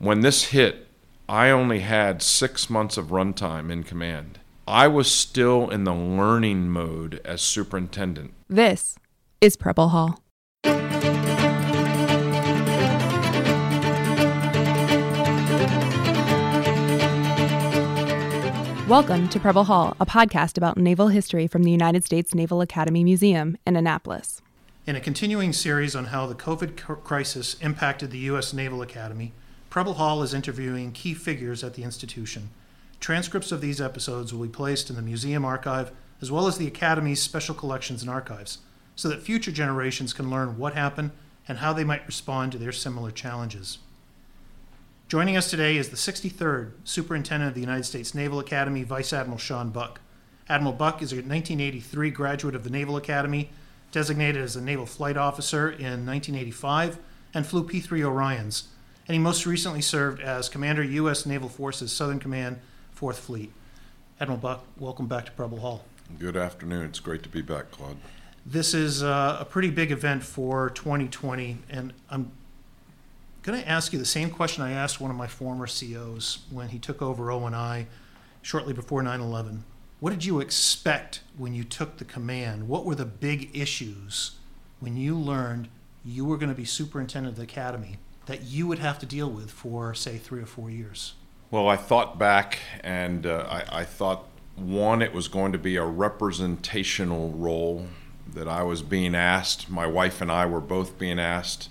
When this hit, I only had 6 months of runtime in command. I was still in the learning mode as superintendent. This is Preble Hall. Welcome to Preble Hall, a podcast about naval history from the United States Naval Academy Museum in Annapolis. In a continuing series on how the COVID crisis impacted the U.S. Naval Academy, Preble Hall is interviewing key figures at the institution. Transcripts of these episodes will be placed in the museum archive, as well as the Academy's special collections and archives, so that future generations can learn what happened and how they might respond to their similar challenges. Joining us today is the 63rd Superintendent of the United States Naval Academy, Vice Admiral Sean Buck. Admiral Buck is a 1983 graduate of the Naval Academy, designated as a Naval Flight Officer in 1985, and flew P-3 Orions. And he most recently served as Commander, U.S. Naval Forces, Southern Command, 4th Fleet. Admiral Buck, welcome back to Preble Hall. Good afternoon. It's great to be back, Claude. This is a pretty big event for 2020, and I'm going to ask you the same question I asked one of my former COs when he took over O&I shortly before 9/11. What did you expect when you took the command? What were the big issues when you learned you were going to be superintendent of the academy that you would have to deal with for, say, 3 or 4 years? Well, I thought back, and I thought, one, it was going to be a representational role that I was being asked. My wife and I were both being asked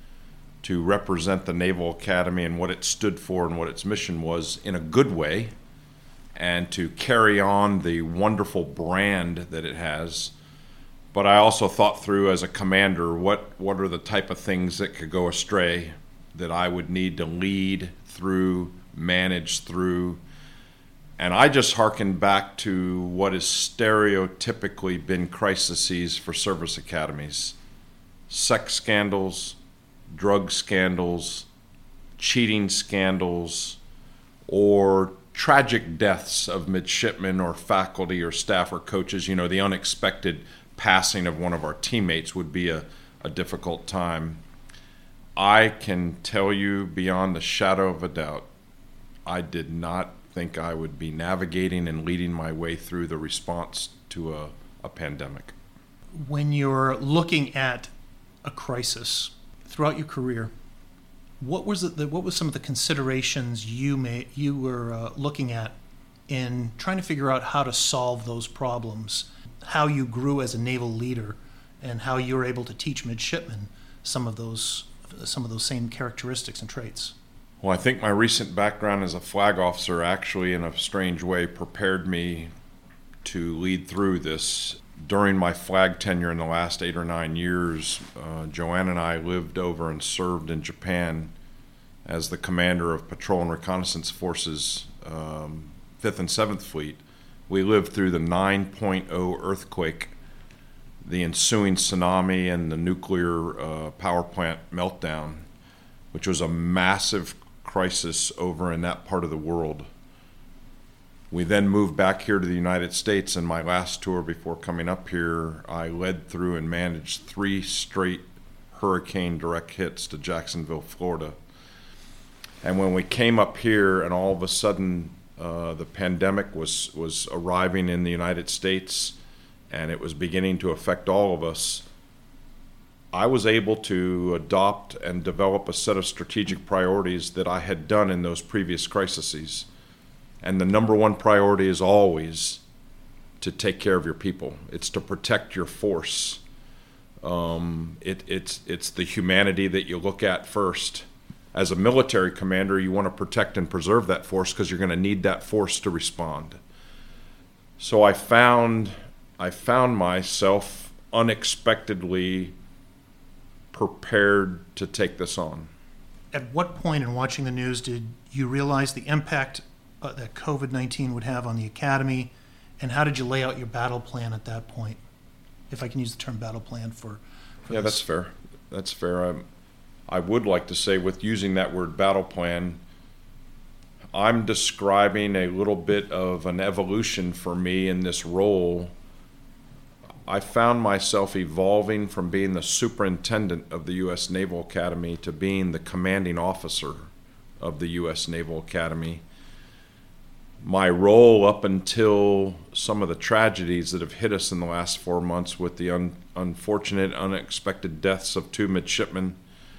to represent the Naval Academy and what it stood for and what its mission was in a good way, and to carry on the wonderful brand that it has. But I also thought through, as a commander, what are the type of things that could go astray that I would need to lead through, manage through. And I just hearkened back to what has stereotypically been crises for service academies: sex scandals, drug scandals, cheating scandals, or tragic deaths of midshipmen or faculty or staff or coaches. You know, the unexpected passing of one of our teammates would be a difficult time. I can tell you beyond the shadow of a doubt, I did not think I would be navigating and leading my way through the response to a pandemic. When you're looking at a crisis throughout your career, what was some of the considerations you were looking at in trying to figure out how to solve those problems, how you grew as a naval leader, and how you were able to teach midshipmen some of those same characteristics and traits? Well, I think my recent background as a flag officer actually, in a strange way, prepared me to lead through this. During my flag tenure in the last 8 or 9 years, Joanne and I lived over and served in Japan as the commander of Patrol and Reconnaissance Forces, 5th and 7th Fleet. We lived through the 9.0 earthquake, the ensuing tsunami, and the nuclear power plant meltdown, which was a massive crisis over in that part of the world. We then moved back here to the United States, and my last tour before coming up here, I led through and managed 3 straight hurricane direct hits to Jacksonville, Florida. And when we came up here and all of a sudden the pandemic was arriving in the United States and it was beginning to affect all of us, I was able to adopt and develop a set of strategic priorities that I had done in those previous crises. And the number one priority is always to take care of your people. It's to protect your force. It's the humanity that you look at first. As a military commander, you want to protect and preserve that force because you're going to need that force to respond. So I found myself unexpectedly prepared to take this on. At what point in watching the news did you realize the impact that COVID-19 would have on the academy, and how did you lay out your battle plan at that point? If I can use the term battle plan for yeah, this. That's fair. I would like to say, with using that word battle plan, I'm describing a little bit of an evolution for me in this role. I found myself evolving from being the superintendent of the U.S. Naval Academy to being the commanding officer of the U.S. Naval Academy. My role up until some of the tragedies that have hit us in the last 4 months with the unfortunate, unexpected deaths of 2 midshipmen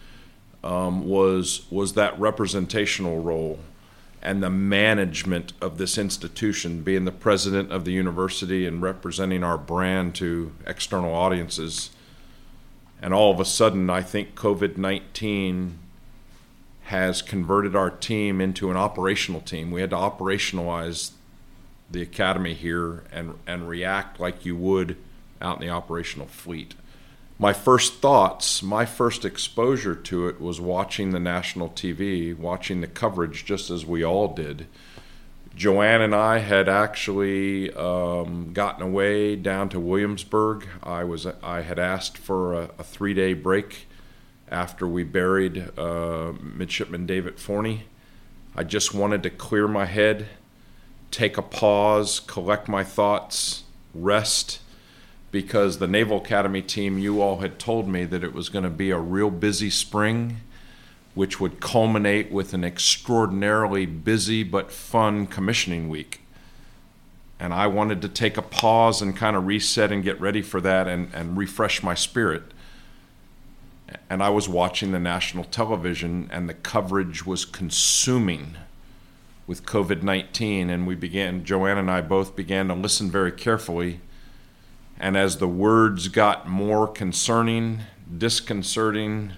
was that representational role and the management of this institution, being the president of the university and representing our brand to external audiences. And all of a sudden, I think COVID-19 has converted our team into an operational team. We had to operationalize the academy here and react like you would out in the operational fleet. My first thoughts, my first exposure to it was watching the national TV, watching the coverage just as we all did. Joanne and I had actually gotten away down to Williamsburg. I had asked for a 3-day break after we buried Midshipman David Forney. I just wanted to clear my head, take a pause, collect my thoughts, rest, because the Naval Academy team, you all had told me that it was going to be a real busy spring, which would culminate with an extraordinarily busy but fun commissioning week. And I wanted to take a pause and kind of reset and get ready for that and refresh my spirit. And I was watching the national television, and the coverage was consuming with COVID-19, and Joanne and I both began to listen very carefully. And as the words got more concerning, disconcerting,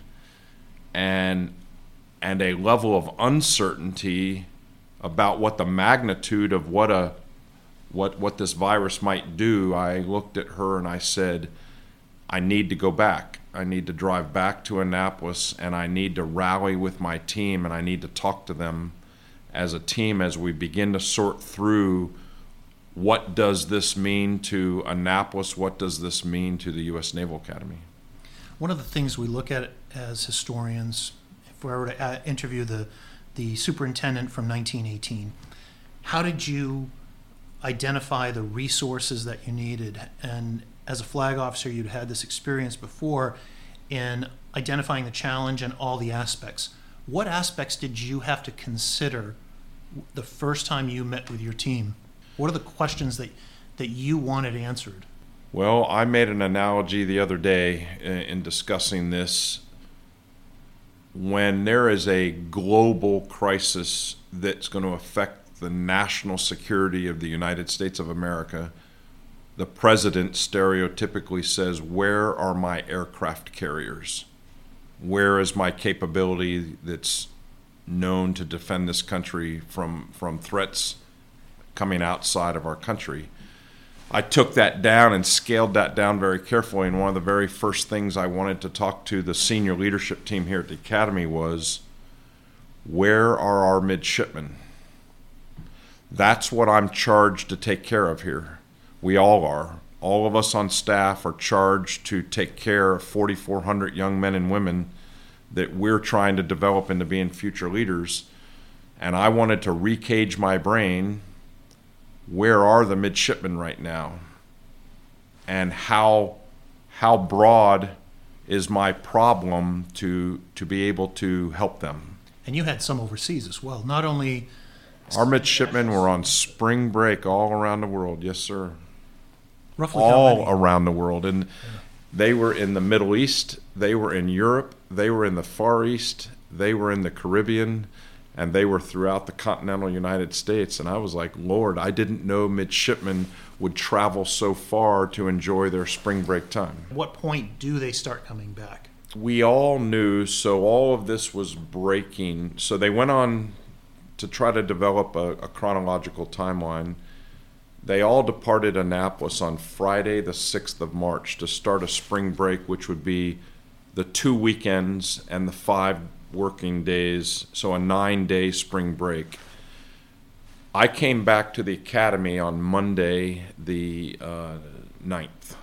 and a level of uncertainty about what the magnitude of what this virus might do, I looked at her and I said, I need to go back. I need to drive back to Annapolis, and I need to rally with my team, and I need to talk to them as a team as we begin to sort through what does this mean to Annapolis, what does this mean to the U.S. Naval Academy. One of the things we look at as historians, if we were to interview the superintendent from 1918, how did you identify the resources that you needed? And as a flag officer, you'd had this experience before in identifying the challenge and all the aspects. What aspects did you have to consider the first time you met with your team? What are the questions that you wanted answered? Well, I made an analogy the other day in discussing this. When there is a global crisis that's going to affect the national security of the United States of America, the president stereotypically says, where are my aircraft carriers? Where is my capability that's known to defend this country from threats coming outside of our country? I took that down and scaled that down very carefully, and one of the very first things I wanted to talk to the senior leadership team here at the Academy was, where are our midshipmen? That's what I'm charged to take care of here. We all are. All of us on staff are charged to take care of 4,400 young men and women that we're trying to develop into being future leaders. And I wanted to recage my brain. Where are the midshipmen right now? And how broad is my problem to be able to help them? And you had some overseas as well. Not only our midshipmen were on spring break all around the world. Yes, sir. Roughly all around the world. And they were in the Middle East, they were in Europe, they were in the Far East, they were in the Caribbean, and they were throughout the continental United States. And I was like, Lord, I didn't know midshipmen would travel so far to enjoy their spring break time. At what point do they start coming back? We all knew, so all of this was breaking. So they went on to try to develop a chronological timeline. They all departed Annapolis on Friday, the 6th of March, to start a spring break, which would be the 2 weekends and the 5 working days, so a 9-day spring break. I came back to the academy on Monday, the 9th.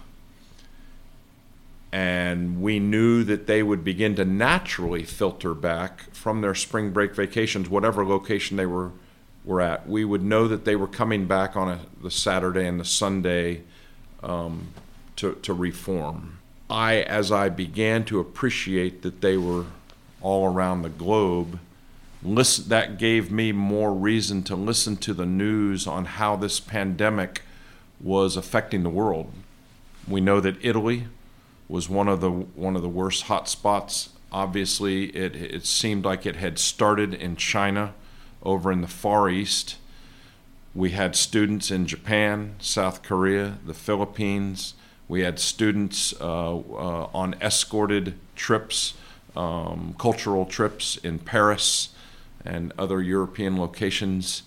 And we knew that they would begin to naturally filter back from their spring break vacations, whatever location they were at. We would know that they were coming back on the Saturday and the Sunday to reform. As I began to appreciate that they were all around the globe, that gave me more reason to listen to the news on how this pandemic was affecting the world. We know that Italy was one of the worst hot spots. Obviously, it seemed like it had started in China, over in the Far East. We had students in Japan, South Korea, the Philippines. We had students on escorted trips, cultural trips in Paris and other European locations.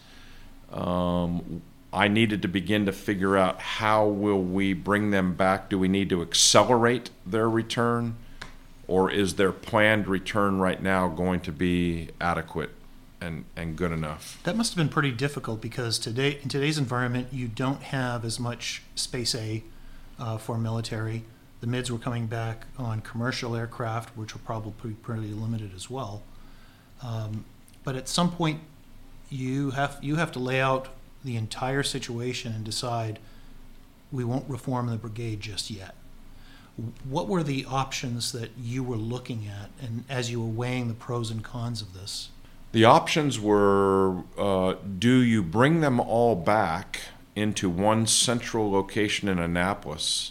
I needed to begin to figure out, how will we bring them back? Do we need to accelerate their return, or is their planned return right now going to be adequate and good enough? That must have been pretty difficult, because in today's environment, you don't have as much space for military. The MIDs were coming back on commercial aircraft, which were probably pretty limited as well. But at some point, you have to lay out the entire situation and decide, we won't reform the brigade just yet. What were the options that you were looking at, and as you were weighing the pros and cons of this? The options were, do you bring them all back into one central location in Annapolis,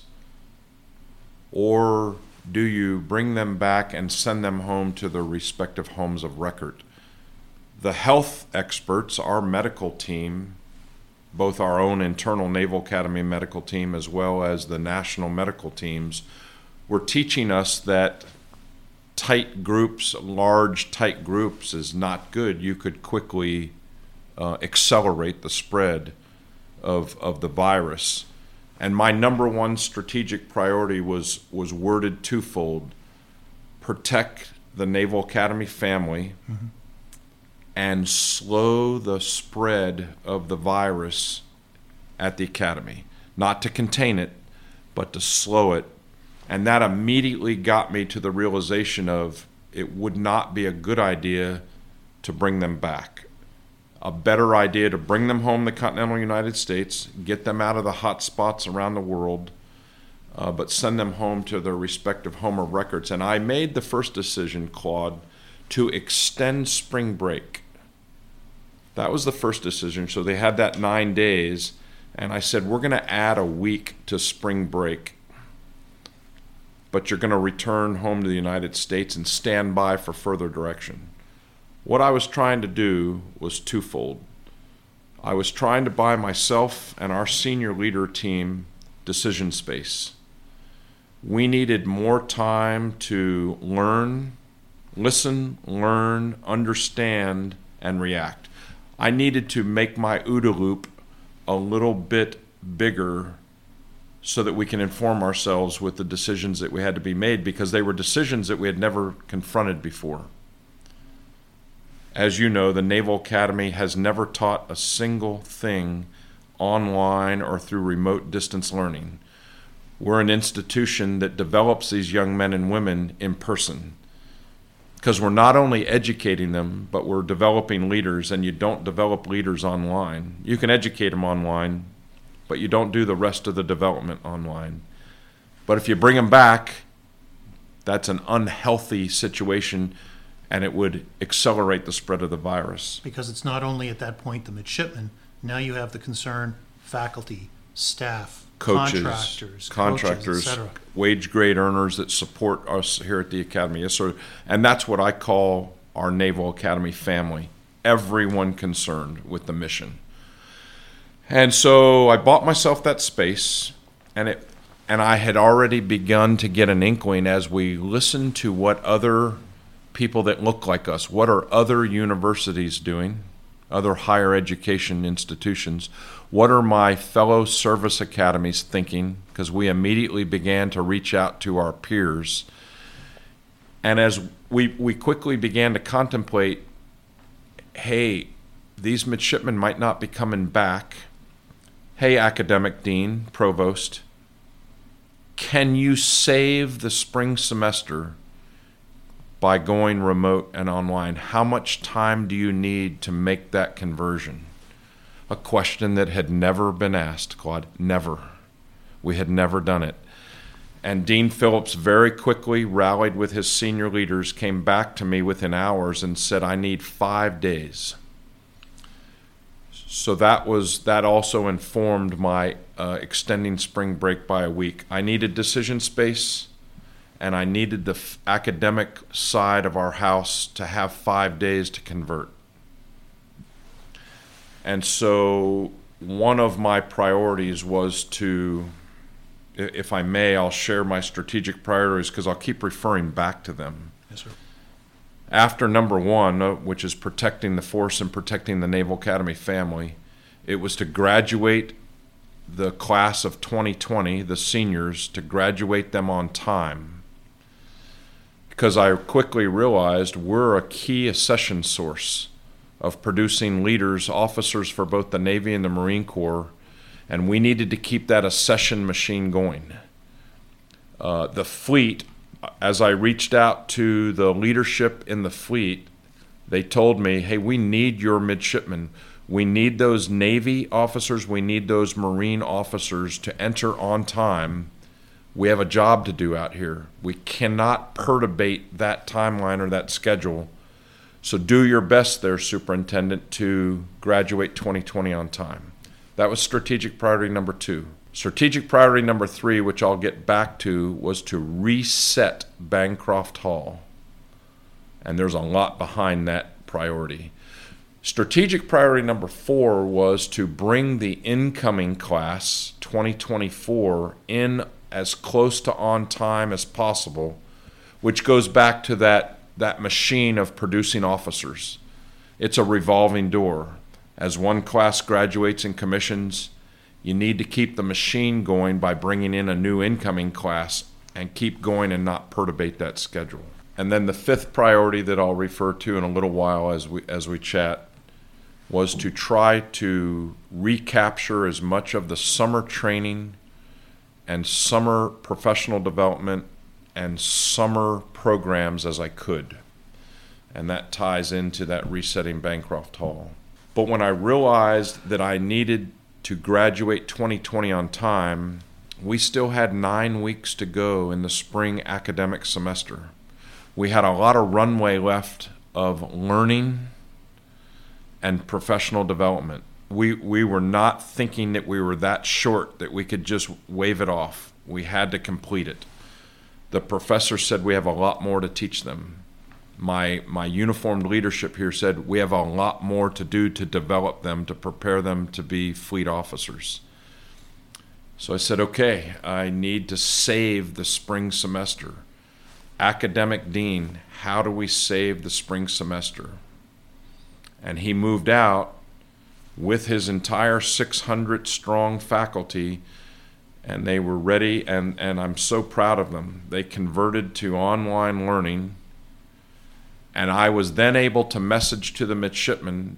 or do you bring them back and send them home to their respective homes of record? The health experts, our medical team, both our own internal Naval Academy medical team as well as the national medical teams, were teaching us that large tight groups is not good. You could quickly accelerate the spread of the virus. And my number one strategic priority was worded twofold: protect the Naval Academy family, mm-hmm. and slow the spread of the virus at the academy. Not to contain it, but to slow it. And that immediately got me to the realization of, it would not be a good idea to bring them back. A better idea to bring them home to the continental United States, get them out of the hot spots around the world, but send them home to their respective home of records. And I made the first decision, Claude, to extend spring break. That was the first decision. So they had that 9 days, and I said, we're going to add a week to spring break, but you're going to return home to the United States and stand by for further direction. What I was trying to do was twofold. I was trying to buy myself and our senior leader team decision space. We needed more time to listen, learn, understand, and react. I needed to make my OODA loop a little bit bigger so that we can inform ourselves with the decisions that we had to be made, because they were decisions that we had never confronted before. As you know, the Naval Academy has never taught a single thing online or through remote distance learning. We're an institution that develops these young men and women in person, because we're not only educating them, but we're developing leaders, and you don't develop leaders online. You can educate them online, but you don't do the rest of the development online. But if you bring them back, that's an unhealthy situation, and it would accelerate the spread of the virus. Because it's not only at that point the midshipmen, now you have the concern faculty, staff, contractors, coaches, etc. Wage grade earners that support us here at the Academy. Yes, sir. And that's what I call our Naval Academy family. Everyone concerned with the mission. And so I bought myself that space, and I had already begun to get an inkling as we listened to what other people that look like us, what are other universities doing, other higher education institutions, what are my fellow service academies thinking, because we immediately began to reach out to our peers. And as we quickly began to contemplate, hey, these midshipmen might not be coming back. Hey, academic dean, provost, can you save the spring semester by going remote and online? How much time do you need to make that conversion? A question that had never been asked, Claude, never. We had never done it. And Dean Phillips very quickly rallied with his senior leaders, came back to me within hours and said, I need 5 days. So that also informed my extending spring break by a week. I needed decision space, and I needed the academic side of our house to have 5 days to convert. And so one of my priorities was to, if I may, I'll share my strategic priorities because I'll keep referring back to them. Yes, sir. After number one, which is protecting the force and protecting the Naval Academy family, it was to graduate the class of 2020, the seniors, to graduate them on time. Because I quickly realized we're a key accession source of producing leaders, officers for both the Navy and the Marine Corps, and we needed to keep that accession machine going. The fleet, as I reached out to the leadership in the fleet, they told me, hey, we need your midshipmen. We need those Navy officers, we need those Marine officers to enter on time. We have a job to do out here. We cannot perturbate that timeline or that schedule. So do your best there, Superintendent, to graduate 2020 on time. That was strategic priority number 2. Strategic priority number 3, which I'll get back to, was to reset Bancroft Hall. And there's a lot behind that priority. Strategic priority number 4 was to bring the incoming class, 2024, in as close to on time as possible, which goes back to that machine of producing officers. It's a revolving door. As one class graduates and commissions, you need to keep the machine going by bringing in a new incoming class and keep going and not perturbate that schedule. And then the 5th priority that I'll refer to in a little while as we chat was to try to recapture as much of the summer training and summer professional development and summer programs as I could. And that ties into that resetting Bancroft Hall. But when I realized that I needed to graduate 2020 on time, we still had 9 weeks to go in the spring academic semester. We had a lot of runway left of learning and professional development. We were not thinking that we were that short that we could just wave it off. We had to complete it. The professor said we have a lot more to teach them. My uniformed leadership here said we have a lot more to do to develop them, to prepare them to be fleet officers. So I said, okay, I need to save the spring semester. Academic Dean, how do we save the spring semester? And he moved out with his entire 600-strong faculty, and they were ready, and I'm so proud of them. They converted to online learning, and I was then able to message to the midshipmen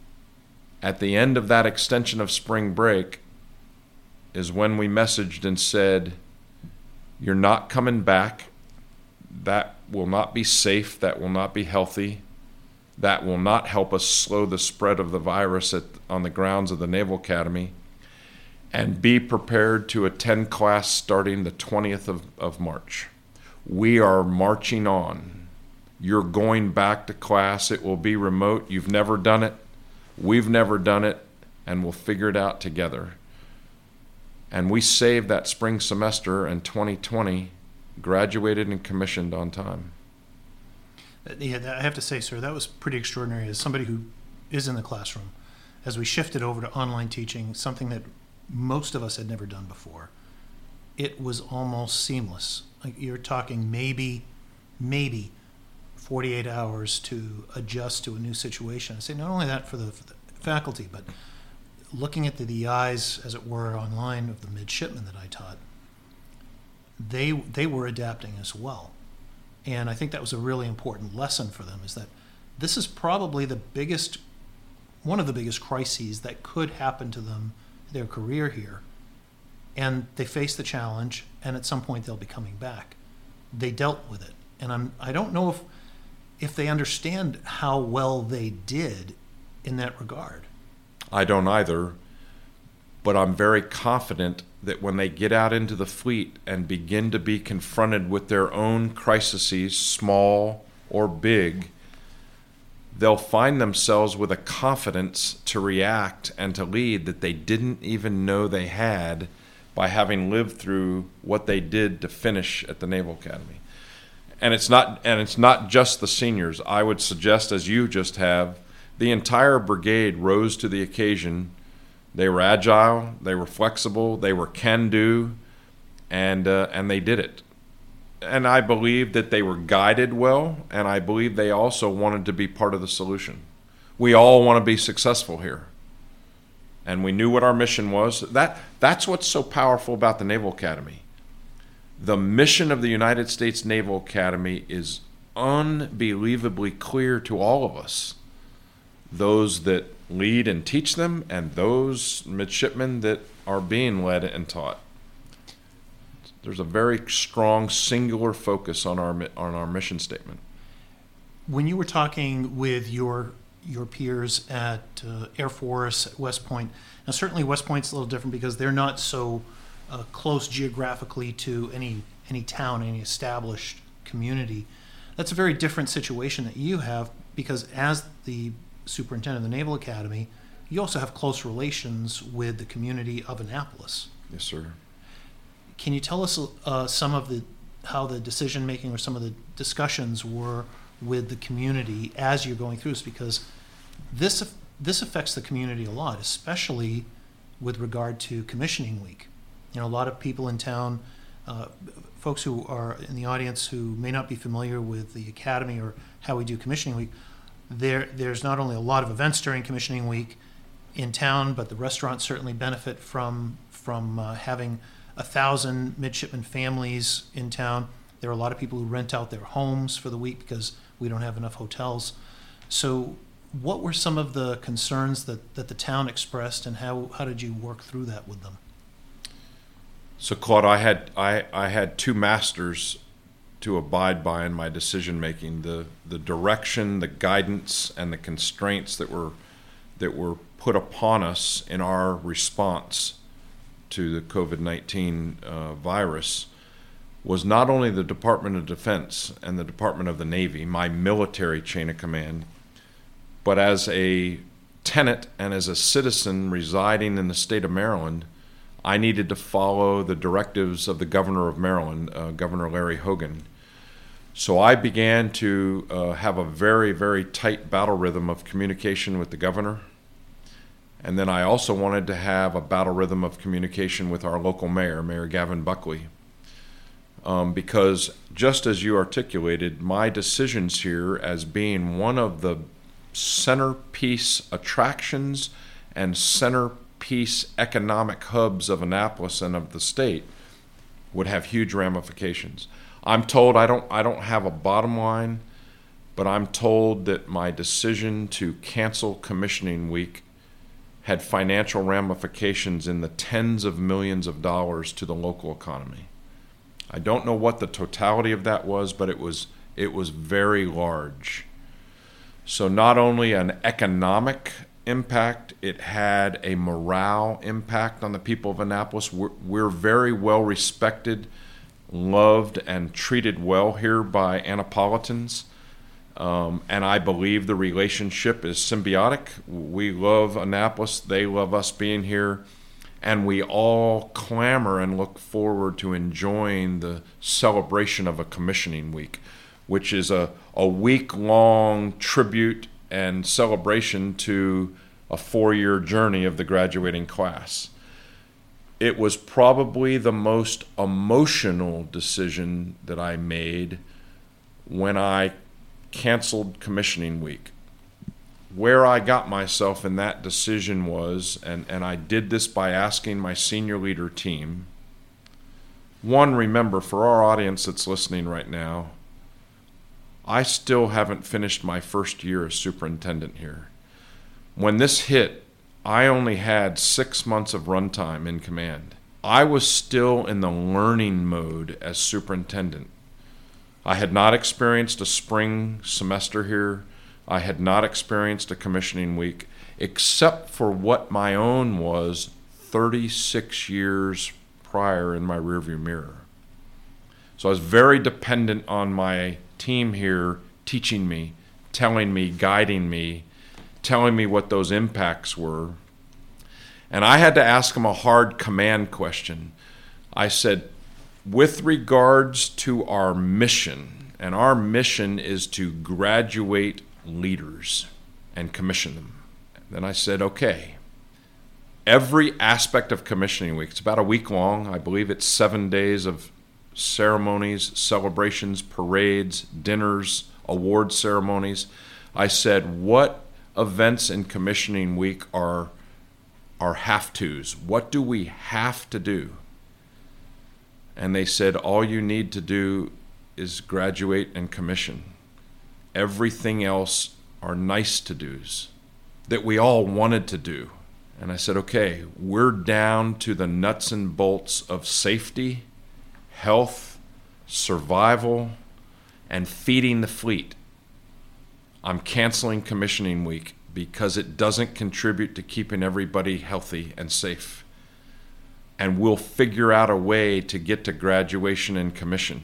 at the end of that extension of spring break is when we messaged and said, you're not coming back. That will not be safe. That will not be healthy. That will not help us slow the spread of the virus on the grounds of the Naval Academy. And be prepared to attend class starting the 20th of March. We are marching on. You're going back to class. It will be remote. You've never done it. We've never done it. And we'll figure it out together. And we saved that spring semester, and 2020 graduated and commissioned on time. Yeah, I have to say, sir, that was pretty extraordinary. As somebody who is in the classroom, as we shifted over to online teaching, something that most of us had never done before, it was almost seamless. Like, you're talking maybe 48 hours to adjust to a new situation. I say not only that for the faculty, but looking at the eyes, as it were, online of the midshipmen that I taught, they were adapting as well. And I think that was a really important lesson for them, is that this is probably one of the biggest crises that could happen to them, their career here. And they face the challenge, and at some point they'll be coming back. They dealt with it. And I don't know if they understand how well they did in that regard. I don't either. but I'm very confident that when they get out into the fleet and begin to be confronted with their own crises, small or big, they'll find themselves with a confidence to react and to lead that they didn't even know they had by having lived through what they did to finish at the Naval Academy. And it's not just the seniors. I would suggest, as you just have, the entire brigade rose to the occasion. They were agile, they were flexible, they were can-do, and they did it. And I believe that they were guided well, and I believe they also wanted to be part of the solution. We all want to be successful here. And we knew what our mission was. That's what's so powerful about the Naval Academy. The mission of the United States Naval Academy is unbelievably clear to all of us. Those that lead and teach them, and those midshipmen that are being led and taught. There's a very strong, singular focus on our mission statement. When you were talking with your peers at Air Force, at West Point, now certainly West Point's a little different because they're not so close geographically to any town, any established community. That's a very different situation that you have because as the superintendent of the Naval Academy, you also have close relations with the community of Annapolis. Yes, sir. Can you tell us some of how the decision making or some of the discussions were with the community as you're going through this? Because this affects the community a lot, especially with regard to commissioning week. You know, a lot of people in town, folks who are in the audience who may not be familiar with the academy or how we do commissioning week. There's not only a lot of events during commissioning week in town, but the restaurants certainly benefit from having 1,000 midshipman families in town. There are a lot of people who rent out their homes for the week because we don't have enough hotels. So what were some of the concerns that the town expressed, and how did you work through that with them? So Claude, I had two masters to abide by in my decision making: the direction, the guidance, and the constraints that were put upon us in our response to the COVID-19 virus was not only the Department of Defense and the Department of the Navy, my military chain of command, but as a tenant and as a citizen residing in the state of Maryland, I needed to follow the directives of the governor of Maryland, Governor Larry Hogan. So I began to have a very, very tight battle rhythm of communication with the governor. And then I also wanted to have a battle rhythm of communication with our local mayor, Mayor Gavin Buckley. Because just as you articulated, my decisions here as being one of the centerpiece attractions and centerpiece economic hubs of Annapolis and of the state would have huge ramifications. I'm told I don't have a bottom line, but I'm told that my decision to cancel commissioning week had financial ramifications in the tens of millions of dollars to the local economy. I don't know what the totality of that was, but it was very large. So not only an economic impact, it had a morale impact on the people of Annapolis. We're very well respected, loved, and treated well here by Annapolitans. And I believe the relationship is symbiotic. We love Annapolis, they love us being here, and we all clamor and look forward to enjoying the celebration of a commissioning week, which is a week-long tribute and celebration to a 4-year journey of the graduating class. It was probably the most emotional decision that I made when I canceled commissioning week. Where I got myself in that decision was, and I did this by asking my senior leader team. One, remember, for our audience that's listening right now, I still haven't finished my first year as superintendent here. When this hit, I only had 6 months of runtime in command. I was still in the learning mode as superintendent. I had not experienced a spring semester here. I had not experienced a commissioning week, except for what my own was 36 years prior in my rearview mirror. So I was very dependent on my team here teaching me, telling me, guiding me, telling me what those impacts were. And I had to ask them a hard command question. I said, with regards to our mission, and our mission is to graduate leaders and commission them. Then I said, okay, every aspect of commissioning week, it's about a week long. I believe it's 7 days of ceremonies, celebrations, parades, dinners, award ceremonies. I said, what events in commissioning week are have-tos? What do we have to do? And they said, all you need to do is graduate and commission. Everything else are nice to-dos that we all wanted to do. And I said, okay, we're down to the nuts and bolts of safety, health, survival, and feeding the fleet. I'm canceling commissioning week because it doesn't contribute to keeping everybody healthy and safe. And we'll figure out a way to get to graduation and commission.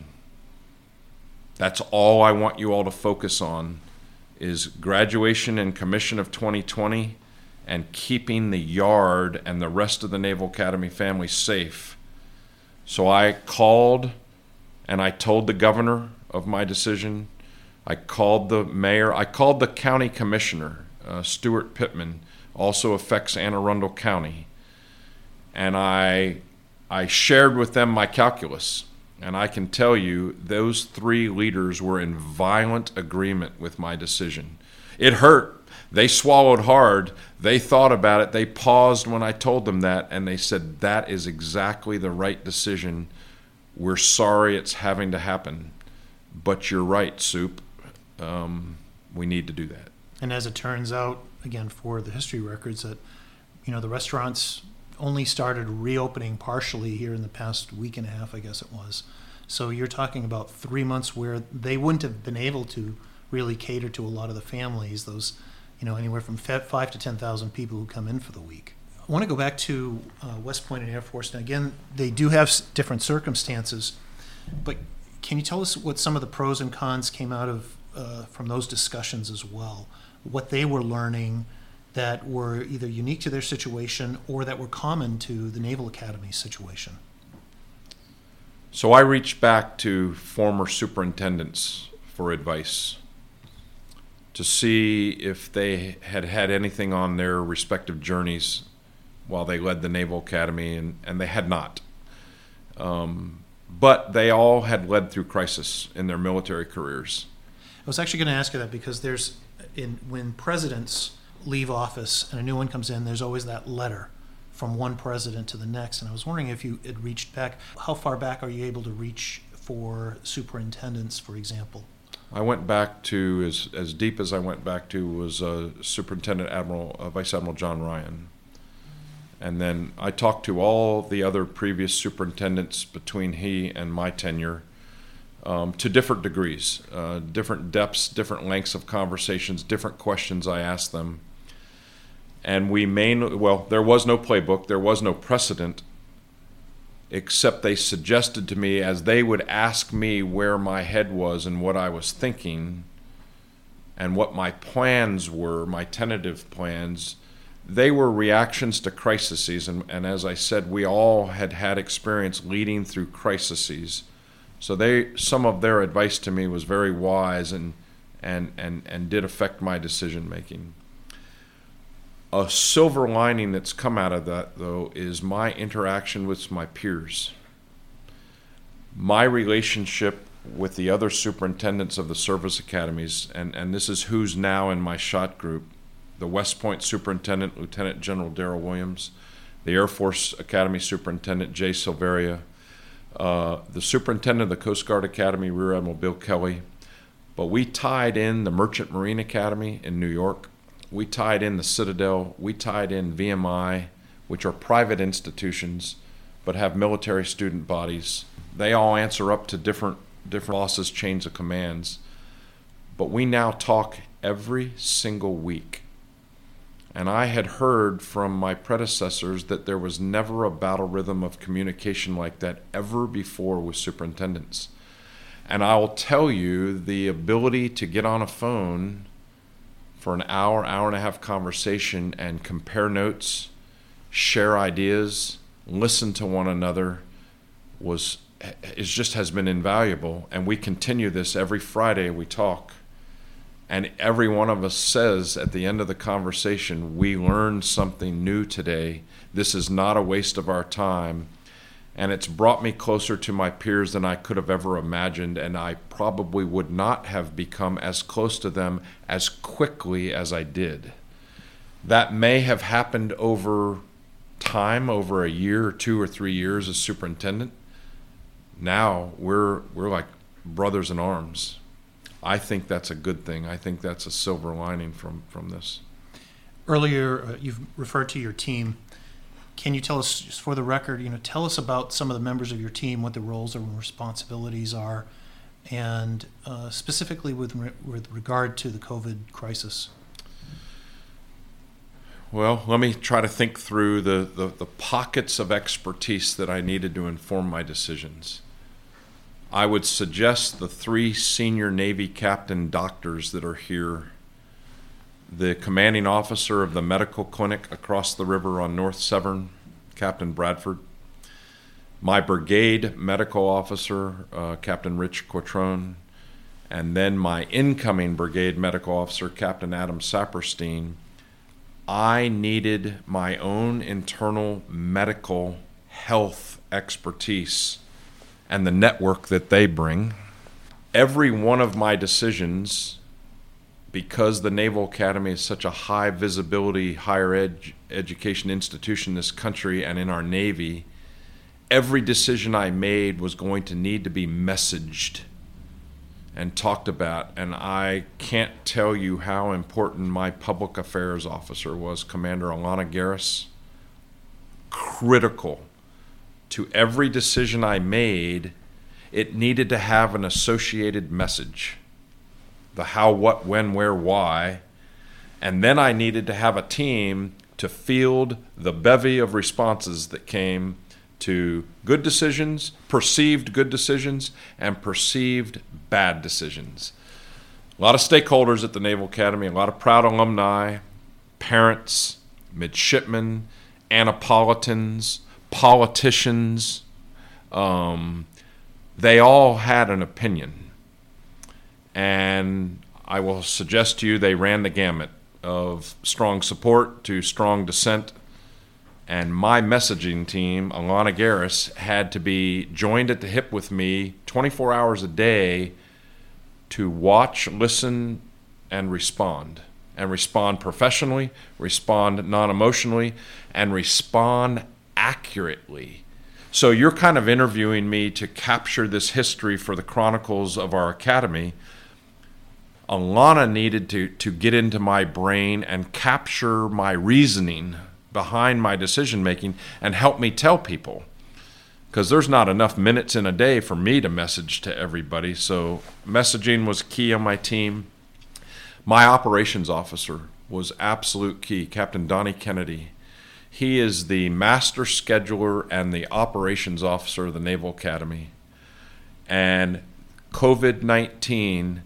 That's all I want you all to focus on, is graduation and commission of 2020 and keeping the yard and the rest of the Naval Academy family safe. So I called and I told the governor of my decision. I called the mayor. I called the county commissioner, Stuart Pittman, also affects Anne Arundel County. And I shared with them my calculus. And I can tell you, those three leaders were in violent agreement with my decision. It hurt. They swallowed hard. They thought about it. They paused when I told them that, and they said, that is exactly the right decision. We're sorry it's having to happen. But you're right, Soup. We need to do that. And as it turns out, again, for the history records, that the restaurants only started reopening partially here in the past week and a half, I guess it was. So you're talking about 3 months where they wouldn't have been able to really cater to a lot of the families, those, anywhere from 5 to 10,000 people who come in for the week. I want to go back to West Point and Air Force. Now, again, they do have different circumstances, but can you tell us what some of the pros and cons came out of from those discussions as well? What they were learning that were either unique to their situation or that were common to the Naval Academy situation? So I reached back to former superintendents for advice to see if they had had anything on their respective journeys while they led the Naval Academy, and they had not. But they all had led through crisis in their military careers. I was actually going to ask you that because when presidents leave office and a new one comes in, there's always that letter from one president to the next. And I was wondering if you had reached back. How far back are you able to reach for superintendents, for example? I went back to, as deep as I went back to, was Superintendent Vice Admiral John Ryan. And then I talked to all the other previous superintendents between he and my tenure, to different degrees, different depths, different lengths of conversations, different questions I asked them. And there was no playbook, there was no precedent, except they suggested to me, as they would ask me where my head was and what I was thinking and what my plans were, my tentative plans, they were reactions to crises. And as I said, we all had experience leading through crises. So some of their advice to me was very wise and did affect my decision making. A silver lining that's come out of that, though, is my interaction with my peers. My relationship with the other superintendents of the service academies, and this is who's now in my shot group, the West Point Superintendent, Lieutenant General Darrell Williams, the Air Force Academy Superintendent, Jay Silveria, the Superintendent of the Coast Guard Academy, Rear Admiral Bill Kelly. But we tied in the Merchant Marine Academy in New York. We tied in the Citadel. We tied in VMI, which are private institutions but have military student bodies. They all answer up to different bosses, chains of commands. But we now talk every single week. And I had heard from my predecessors that there was never a battle rhythm of communication like that ever before with superintendents. And I'll tell you, the ability to get on a phone for an hour, hour and a half conversation and compare notes, share ideas, listen to one another has been invaluable. And we continue this every Friday. We talk. And every one of us says at the end of the conversation, we learned something new today. This is not a waste of our time. And it's brought me closer to my peers than I could have ever imagined. And I probably would not have become as close to them as quickly as I did. That may have happened over time, over a year or 2 or 3 years as superintendent. Now we're like brothers in arms. I think that's a good thing. I think that's a silver lining from this. Earlier, you've referred to your team. Can you tell us, just for the record, tell us about some of the members of your team, what the roles and responsibilities are, and specifically with regard to the COVID crisis? Well, let me try to think through the pockets of expertise that I needed to inform my decisions. I would suggest the 3 senior Navy captain doctors that are here, the commanding officer of the medical clinic across the river on North Severn, Captain Bradford, my brigade medical officer, Captain Rich Quattrone, and then my incoming brigade medical officer, Captain Adam Saperstein. I needed my own internal medical health expertise and the network that they bring. Every one of my decisions, because the Naval Academy is such a high visibility higher education institution in this country and in our Navy, every decision I made was going to need to be messaged and talked about. And I can't tell you how important my public affairs officer was, Commander Alana Garris. Critical to every decision I made. It needed to have an associated message. The how, what, when, where, why. And then I needed to have a team to field the bevy of responses that came to good decisions, perceived good decisions, and perceived bad decisions. A lot of stakeholders at the Naval Academy, a lot of proud alumni, parents, midshipmen, Annapolitans, politicians, they all had an opinion. And I will suggest to you they ran the gamut of strong support to strong dissent. And my messaging team, Alana Garris, had to be joined at the hip with me 24 hours a day to watch, listen, and respond. And respond professionally, respond non-emotionally, and respond accurately. So you're kind of interviewing me to capture this history for the chronicles of our academy. Alana needed to get into my brain and capture my reasoning behind my decision making and help me tell people, because there's not enough minutes in a day for me to message to everybody. So messaging was key on my team. My operations officer was absolute key, Captain Donnie Kennedy. He is the master scheduler and the operations officer of the Naval Academy. And COVID-19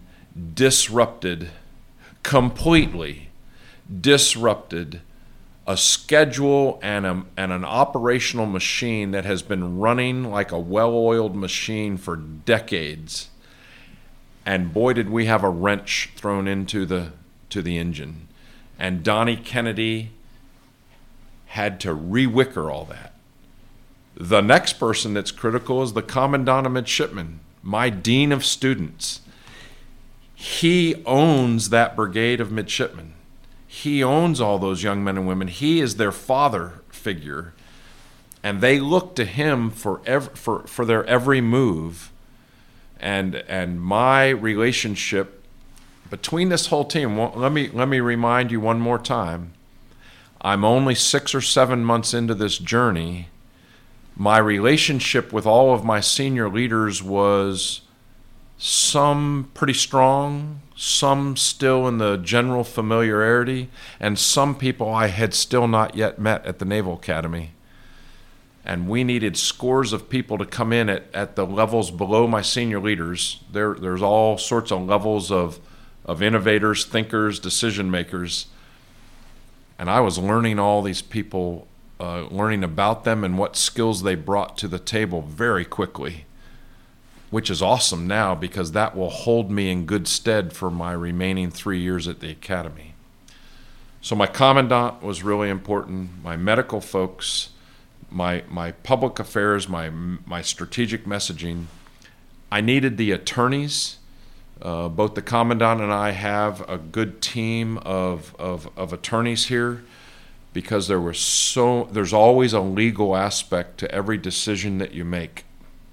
completely disrupted a schedule and an operational machine that has been running like a well-oiled machine for decades. And boy, did we have a wrench thrown into the engine. And Donnie Kennedy had to re-wicker all that. The next person that's critical is the Commandant of Midshipmen, my Dean of Students. He owns that brigade of midshipmen. He owns all those young men and women. He is their father figure. And they look to him for their every move. And my relationship between this whole team, let me remind you one more time. I'm only 6 or 7 months into this journey. My relationship with all of my senior leaders was some pretty strong, some still in the general familiarity, and some people I had still not yet met at the Naval Academy. And we needed scores of people to come in at the levels below my senior leaders. There's all sorts of levels of innovators, thinkers, decision makers. And I was learning all these people, learning about them and what skills they brought to the table very quickly, which is awesome now because that will hold me in good stead for my remaining 3 years at the academy. So my commandant was really important, my medical folks, my public affairs, my strategic messaging. I needed the attorneys. Both the commandant and I have a good team of attorneys here because there's always a legal aspect to every decision that you make.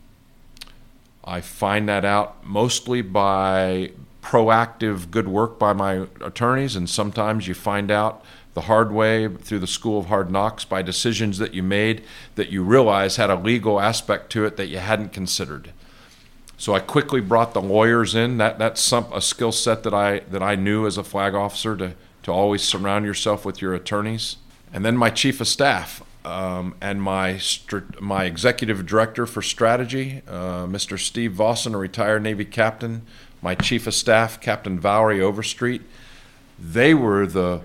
I find that out mostly by proactive good work by my attorneys, and sometimes you find out the hard way through the School of Hard Knocks by decisions that you made that you realize had a legal aspect to it that you hadn't considered. So I quickly brought the lawyers in. That's a skill set that I knew as a flag officer, to always surround yourself with your attorneys. And then my chief of staff and my executive director for strategy, Mr. Steve Vossen, a retired Navy captain, my chief of staff, Captain Valerie Overstreet. They were the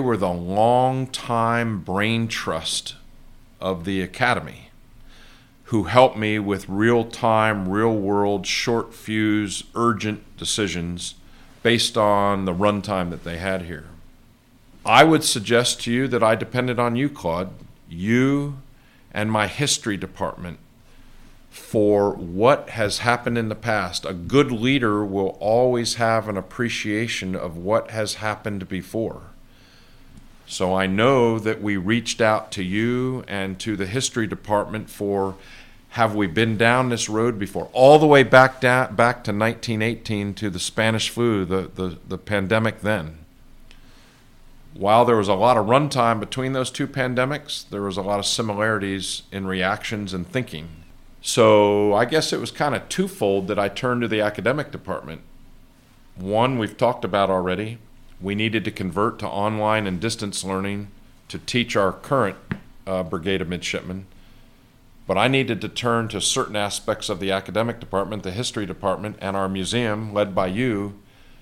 long-time brain trust of the academy, who helped me with real-time, real-world, short-fuse, urgent decisions based on the runtime that they had here. I would suggest to you that I depended on you, Claude, you and my history department, for what has happened in the past. A good leader will always have an appreciation of what has happened before. So I know that we reached out to you and to the history department for, have we been down this road before? All the way back to 1918, to the Spanish flu, the pandemic then. While there was a lot of runtime between those two pandemics, there was a lot of similarities in reactions and thinking. So I guess it was kind of twofold that I turned to the academic department. One, we've talked about already. We needed to convert to online and distance learning to teach our current brigade of midshipmen. But I needed to turn to certain aspects of the academic department, the history department, and our museum, led by you,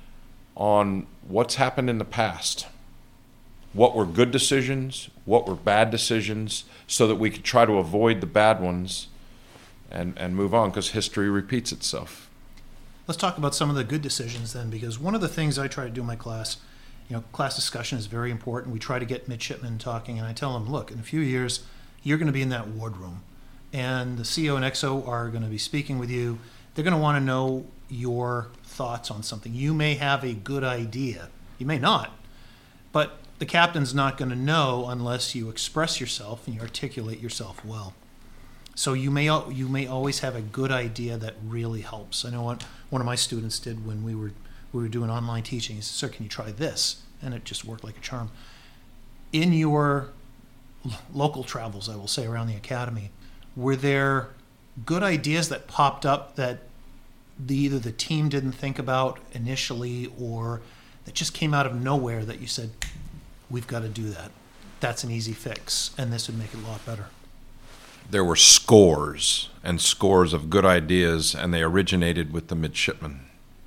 on what's happened in the past. What were good decisions, what were bad decisions, so that we could try to avoid the bad ones and move on, because history repeats itself. Let's talk about some of the good decisions then, because one of the things I try to do in my class, class discussion is very important. We try to get midshipmen talking, and I tell them, look, in a few years, you're going to be in that wardroom, and the CO and XO are going to be speaking with you. They're going to want to know your thoughts on something. You may have a good idea. You may not, but the captain's not going to know unless you express yourself and you articulate yourself well. So you may always have a good idea that really helps. I know what one of my students did when we were doing online teaching. He said, "Sir, can you try this?" And it just worked like a charm. In your local travels, I will say, around the academy, were there good ideas that popped up that either the team didn't think about initially, or that just came out of nowhere that you said, we've got to do that? That's an easy fix, and this would make it a lot better. There were scores and scores of good ideas, and they originated with the midshipmen.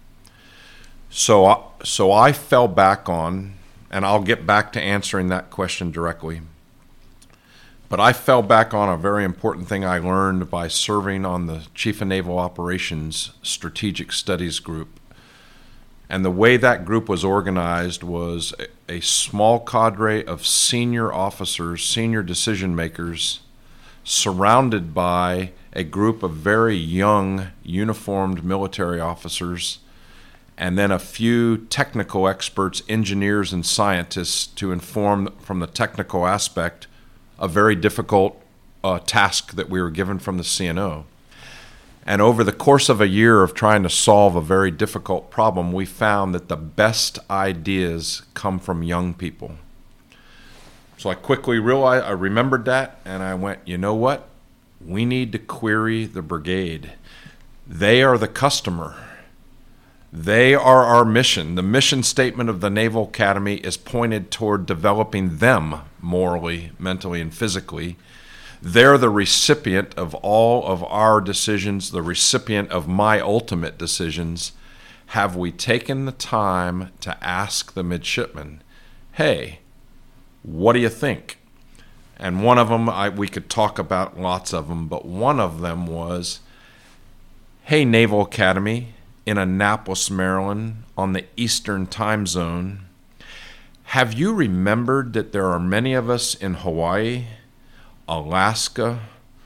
So I fell back on, and I'll get back to answering that question directly, but I fell back on a very important thing I learned by serving on the Chief of Naval Operations Strategic Studies Group. And the way that group was organized was a small cadre of senior officers, senior decision makers, surrounded by a group of very young uniformed military officers, and then a few technical experts, engineers and scientists, to inform from the technical aspect a very difficult task that we were given from the CNO. And over the course of a year of trying to solve a very difficult problem, we found that the best ideas come from young people. So I quickly realized, I remembered that, and I went, you know what? We need to query the brigade. They are the customer. They are our mission. The mission statement of the Naval Academy is pointed toward developing them morally, mentally, and physically. They're the recipient of all of our decisions, the recipient of my ultimate decisions. Have we taken the time to ask the midshipmen, hey, what do you think? And one of them, we could talk about lots of them, but one of them was, hey, Naval Academy, in Annapolis, Maryland, on the Eastern Time Zone, have you remembered that there are many of us in Hawaii, Alaska,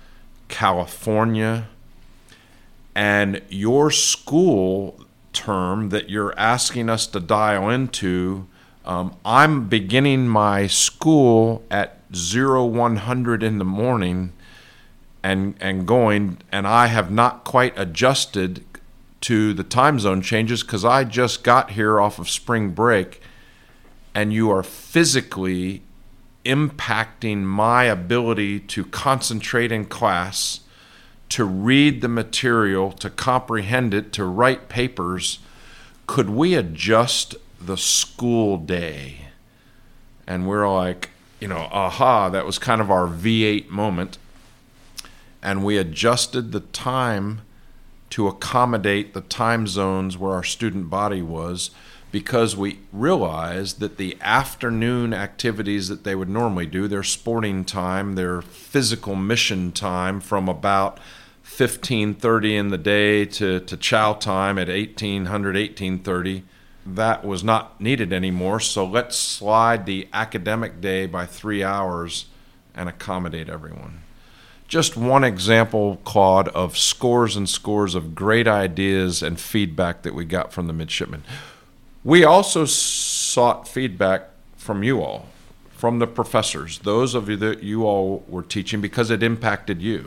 California, and your school term that you're asking us to dial into, I'm beginning my school at 0100 in the morning and going, and I have not quite adjusted to the time zone changes because I just got here off of spring break, and you are physically impacting my ability to concentrate in class, to read the material, to comprehend it, to write papers. Could we adjust the school day? And we're like, aha, that was kind of our V8 moment. And we adjusted the time to accommodate the time zones where our student body was, because we realized that the afternoon activities that they would normally do, their sporting time, their physical mission time from about 15:30 in the day to chow time at 18:30, that was not needed anymore. So let's slide the academic day by 3 hours and accommodate everyone. Just one example, Claude, of scores and scores of great ideas and feedback that we got from the midshipmen. We also sought feedback from you all, from the professors, those of you that you all were teaching, because it impacted you.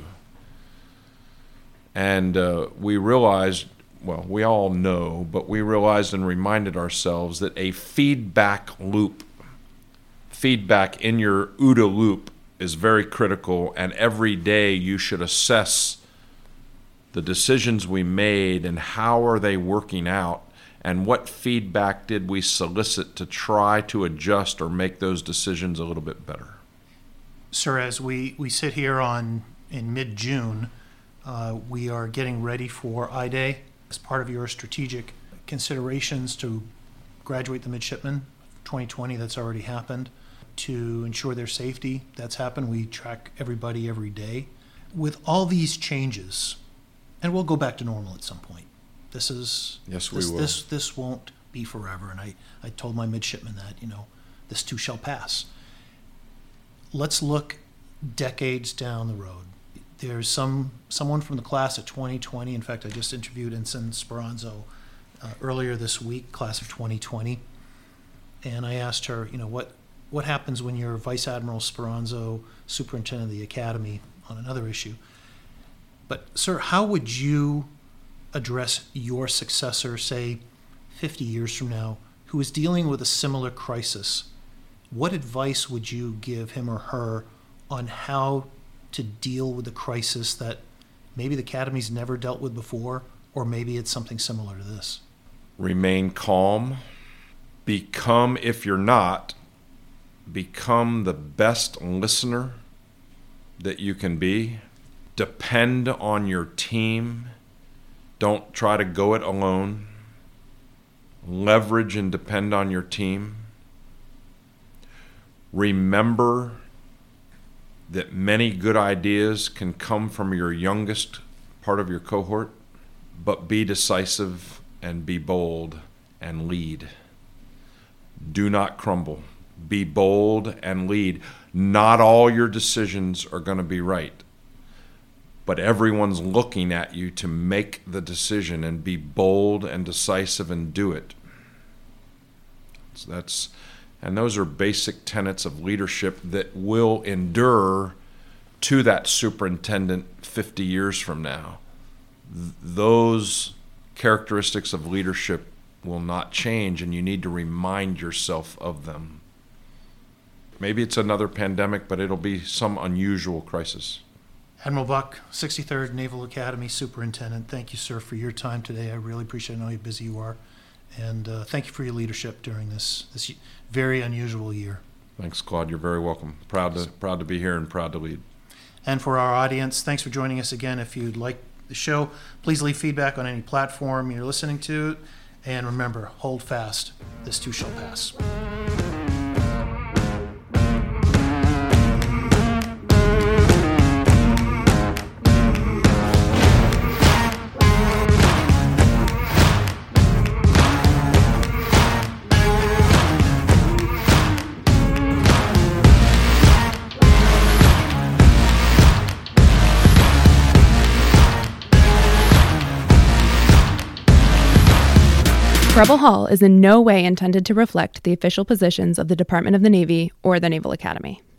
And we realized, well, we all know, but we realized and reminded ourselves that a feedback loop, feedback in your OODA loop, is very critical, and every day you should assess the decisions we made and how are they working out, and what feedback did we solicit to try to adjust or make those decisions a little bit better. Sir, as we sit here in mid-June, we are getting ready for I-Day. As part of your strategic considerations to graduate the midshipmen, 2020, that's already happened. To ensure their safety, that's happened. We track everybody every day. With all these changes, and we'll go back to normal at some point. We will. This won't be forever. And I told my midshipmen that, this too shall pass. Let's look decades down the road. There's someone from the class of 2020. In fact, I just interviewed Ensign Speranzo earlier this week, class of 2020. And I asked her, what happens when you're Vice Admiral Speranzo, Superintendent of the Academy, on another issue. But, sir, how would you address your successor, say, 50 years from now, who is dealing with a similar crisis? What advice would you give him or her on how to deal with a crisis that maybe the Academy's never dealt with before, or maybe it's something similar to this? Remain calm. Become, if you're not, become the best listener that you can be. Depend on your team. Don't try to go it alone. Leverage and depend on your team. Remember that many good ideas can come from your youngest part of your cohort, but be decisive and be bold and lead. Do not crumble. Be bold and lead. Not all your decisions are going to be right, but everyone's looking at you to make the decision, and be bold and decisive and do it. So those are basic tenets of leadership that will endure to that superintendent 50 years from now. Those characteristics of leadership will not change, and you need to remind yourself of them. Maybe it's another pandemic, but it'll be some unusual crisis. Admiral Buck, 63rd Naval Academy Superintendent, thank you, sir, for your time today. I really appreciate it. I know how busy you are. And thank you for your leadership during this very unusual year. Thanks, Claude. You're very welcome. Proud to be here and proud to lead. And for our audience, thanks for joining us again. If you'd like the show, please leave feedback on any platform you're listening to. And remember, hold fast. This too shall pass. Preble Hall is in no way intended to reflect the official positions of the Department of the Navy or the Naval Academy.